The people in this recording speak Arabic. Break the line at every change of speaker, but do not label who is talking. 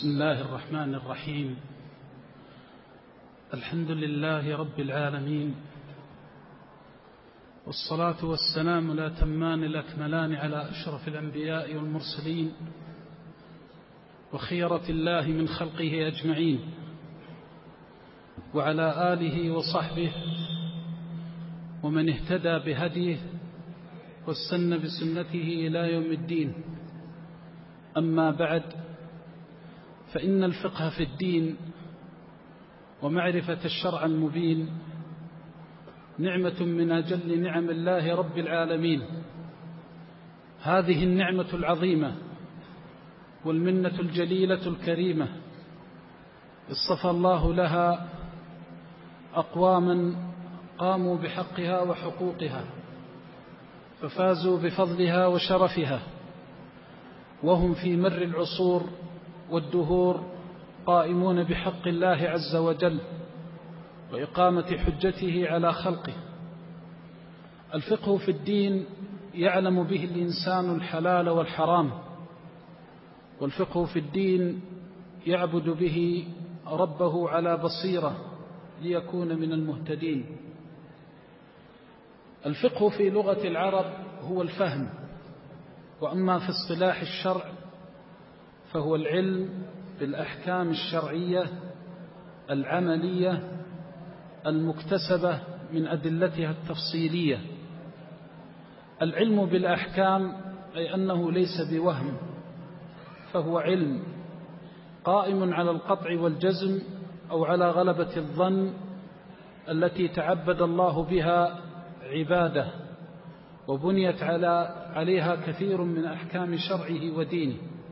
بسم الله الرحمن الرحيم. الحمد لله رب العالمين، والصلاة والسلام الأتمان الأكملان على أشرف الأنبياء والمرسلين وخيرة الله من خلقه أجمعين، وعلى آله وصحبه ومن اهتدى بهديه واستنى بسنته إلى يوم الدين. أما بعد، فإن الفقه في الدين ومعرفة الشرع المبين نعمة من أجل نعم الله رب العالمين. هذه النعمة العظيمة والمنة الجليلة الكريمة اصطفى الله لها أقواما قاموا بحقها وحقوقها ففازوا بفضلها وشرفها، وهم في مر العصور والدهور قائمون بحق الله عز وجل وإقامة حجته على خلقه. الفقه في الدين يعلم به الإنسان الحلال والحرام، والفقه في الدين يعبد به ربه على بصيرة ليكون من المهتدين. الفقه في لغة العرب هو الفهم، وأما في اصطلاح الشرع فهو العلم بالأحكام الشرعية العملية المكتسبة من أدلتها التفصيلية. العلم بالأحكام أي أنه ليس بوهم، فهو علم قائم على القطع والجزم أو على غلبة الظن التي تعبد الله بها عباده، وبنيت عليها كثير من أحكام شرعه ودينه.